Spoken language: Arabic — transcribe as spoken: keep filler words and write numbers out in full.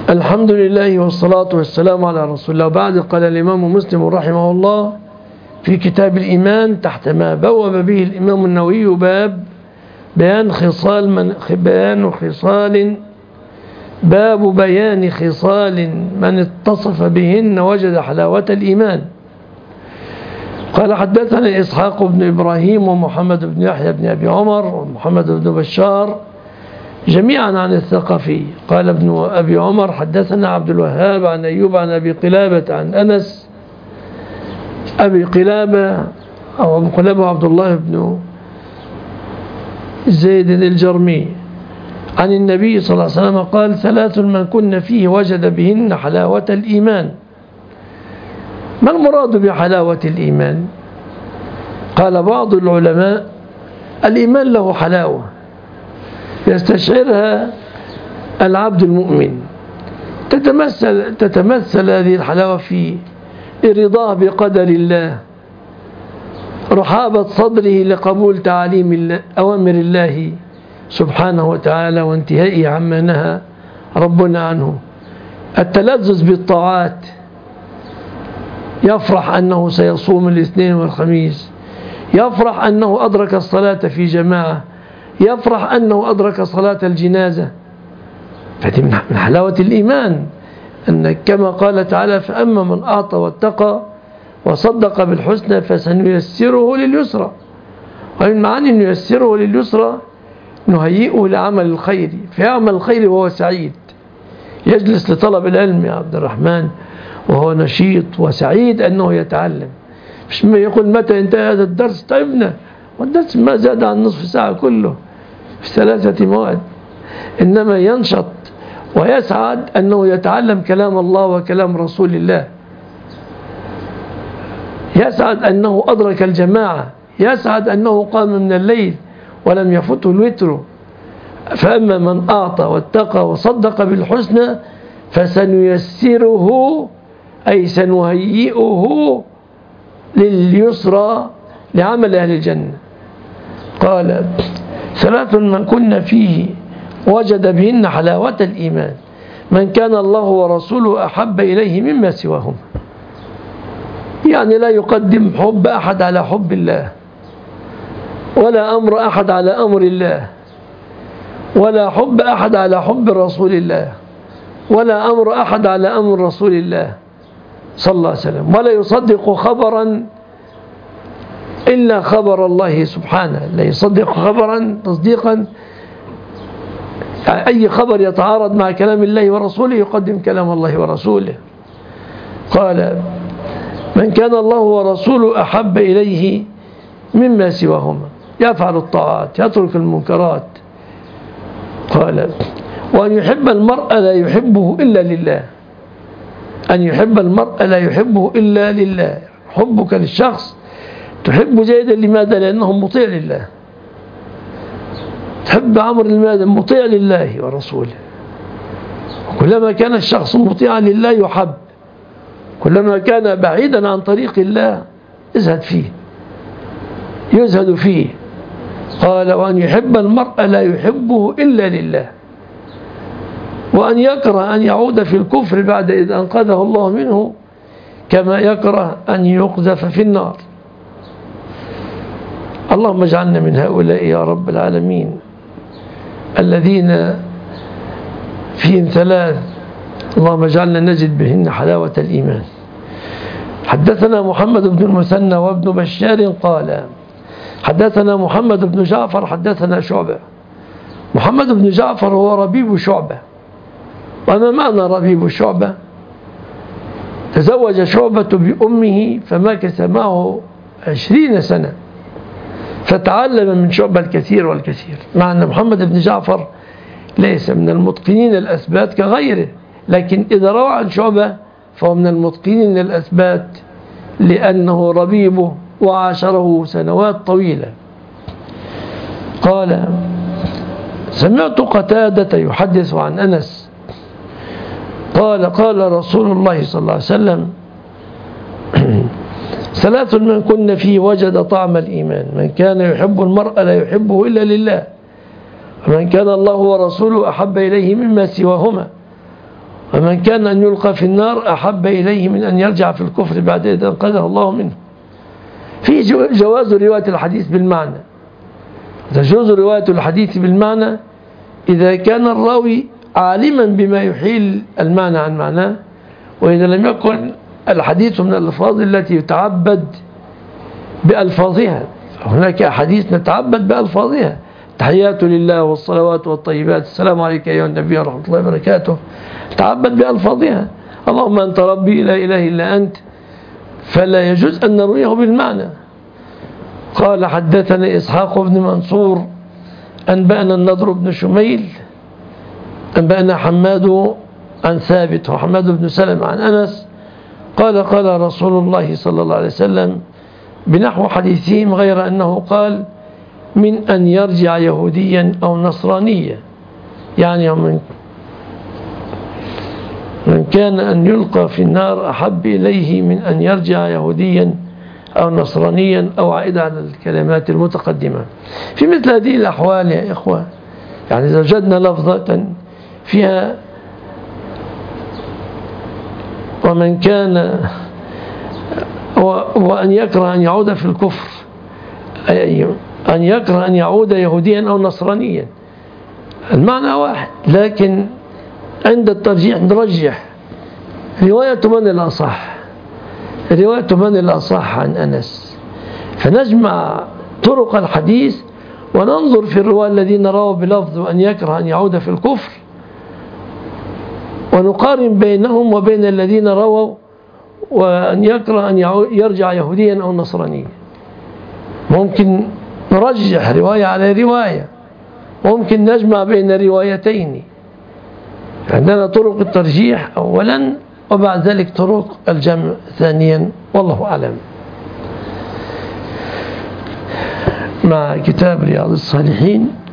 الحمد لله والصلاة والسلام على رسول الله. بعد قال الإمام مسلم رحمه الله في كتاب الإيمان تحت ما بوب به الإمام النووي باب بيان خصال من بيان خصال باب بيان خصال من اتصف بهن وجد حلاوة الإيمان. قال حدثنا إسحاق بن إبراهيم ومحمد بن يحيى بن أبي عمر ومحمد بن بشار جميعا عن الثقفي. قال ابن أبي عمر حدثنا عبد الوهاب عن أيوب عن أبي قلابة عن أنس أبي قلابة أو أبو قلابة عبد الله بن زيد الجرمي عن النبي صلى الله عليه وسلم قال ثلاث من كن فيه وجد بهن حلاوة الإيمان. ما المراد بحلاوة الإيمان؟ قال بعض العلماء الإيمان له حلاوة يستشعرها العبد المؤمن، تتمثل, تتمثل هذه الحلاوة في الرضا بقدر الله، رحابة صدره لقبول تعاليم الله أوامر الله سبحانه وتعالى وانتهائه عما نهى ربنا عنه، التلذذ بالطاعات، يفرح أنه سيصوم الاثنين والخميس، يفرح أنه أدرك الصلاة في جماعة، يفرح أنه أدرك صلاة الجنازة. فهذه من حلاوة الإيمان، أن كما قال تعالى فأما من أعطى واتقى وصدق بالحسنى فسنيسره لليسرى. ومن معاني أن ييسره لليسرى نهيئه لعمل الخير فيعمل الخير وهو سعيد، يجلس لطلب العلم يا عبد الرحمن وهو نشيط وسعيد أنه يتعلم، مش يقول متى انتهى هذا الدرس؟ تعبنا والدرس ما زاد عن نصف ساعة كله في ثلاثة مواد، إنما ينشط ويسعد أنه يتعلم كلام الله وكلام رسول الله، يسعد أنه أدرك الجماعة، يسعد أنه قام من الليل ولم يفته الوتر. فأما من أعطى واتقى وصدق بالحسنى فسنيسره أي سنهيئه لليسرى لعمل أهل الجنة. قال ثلاث من كن فيه وجد بهن حلاوة الإيمان من كان الله ورسوله أحب إليه مما سواهم. يعني لا يقدم حب أحد على حب الله، ولا أمر أحد على أمر الله، ولا حب أحد على حب رسول الله، ولا أمر أحد على أمر رسول الله صلى الله عليه وسلم، ولا يصدق خبرا إلا خبر الله سبحانه، لا يصدق خبرا تصديقا أي خبر يتعارض مع كلام الله ورسوله يقدم كلام الله ورسوله. قال من كان الله ورسوله أحب إليه مما سواهما، يفعل الطاعات يترك المنكرات. قال وأن يحب المرء لا يحبه إلا لله، أن يحب المرء لا يحبه إلا لله، حبك للشخص تحب زيدا لماذا؟ لأنه مطيع لله. تحب عمرو لماذا؟ مطيع لله ورسوله. كلما كان الشخص مطيعا لله يحب، كلما كان بعيدا عن طريق الله ازهد فيه يزهد فيه. قال وأن يحب المرء لا يحبه إلا لله، وأن يكره أن يعود في الكفر بعد إذ أنقذه الله منه كما يكره أن يقذف في النار. اللهم اجعلنا من هؤلاء يا رب العالمين الذين فيهم ثلاث، اللهم اجعلنا نجد بهن حلاوة الإيمان. حدثنا محمد بن المثنى وابن بشار قال حدثنا محمد بن جعفر حدثنا شعبة. محمد بن جعفر هو ربيب شعبة. وما معنى ربيب شعبة؟ تزوج شعبة بأمه فمكث معه عشرين سنة فتعلم من شعبة الكثير والكثير، مع أن محمد بن جعفر ليس من المتقنين الأثبات كغيره، لكن إذا روى عن شعبة فهو من المتقنين الأثبات لأنه ربيبه وعاشره سنوات طويلة. قال سمعت قتادة يحدث عن أنس قال قال رسول الله صلى الله عليه وسلم ثلاث من كن فيه وجد طعم الإيمان من كان يحب المرء لا يحبه إلا لله، ومن كان الله ورسوله أحب إليه مما سواهما، ومن كان أن يلقى في النار أحب إليه من أن يرجع في الكفر بعد إذ أنقذه الله منه. في جواز رواية الحديث بالمعنى. تجوز رواية الحديث بالمعنى إذا كان الراوي عالما بما يحيل المعنى عن معناه، وإذا لم يكن الحديث من الألفاظ التي يتعبد بألفاظها. هناك أحاديث نتعبد بألفاظها، تحيات لله والصلوات والطيبات، السلام عليك أيها النبي ورحمة الله وبركاته، تعبد بألفاظها. اللهم أنت ربي لا إله إلا أنت، فلا يجوز أن نرويه بالمعنى. قال حدثنا إسحاق بن منصور أنبأنا النضر بن شميل أنبأنا حماد عن ثابت وحماد بن سلم عن أنس قال قال رسول الله صلى الله عليه وسلم بنحو حديثهم، غير أنه قال من أن يرجع يهوديا أو نصرانيا، يعني من من كان أن يلقى في النار أحب إليه من أن يرجع يهوديا أو نصرانيا أو عائدا على الكلمات المتقدمة. في مثل هذه الأحوال يا إخوة، يعني إذا وجدنا لفظة فيها ومن كان وأن يكره أن يعود في الكفر، أي أن يكره أن يعود يهوديا أو نصرانيا، المعنى واحد، لكن عند الترجيح نرجح رواية من الأصح، رواية من الأصح عن أنس، فنجمع طرق الحديث وننظر في الرواة الذين رووا بلفظ أن يكره أن يعود في الكفر، ونقارن بينهم وبين الذين رووا وأن يكره أن يرجع يهوديا أو نصرانيا. ممكن نرجح رواية على رواية، ممكن نجمع بين روايتين. عندنا طرق الترجيح أولا، وبعد ذلك طرق الجمع ثانيا، والله أعلم. مع كتاب رياض الصالحين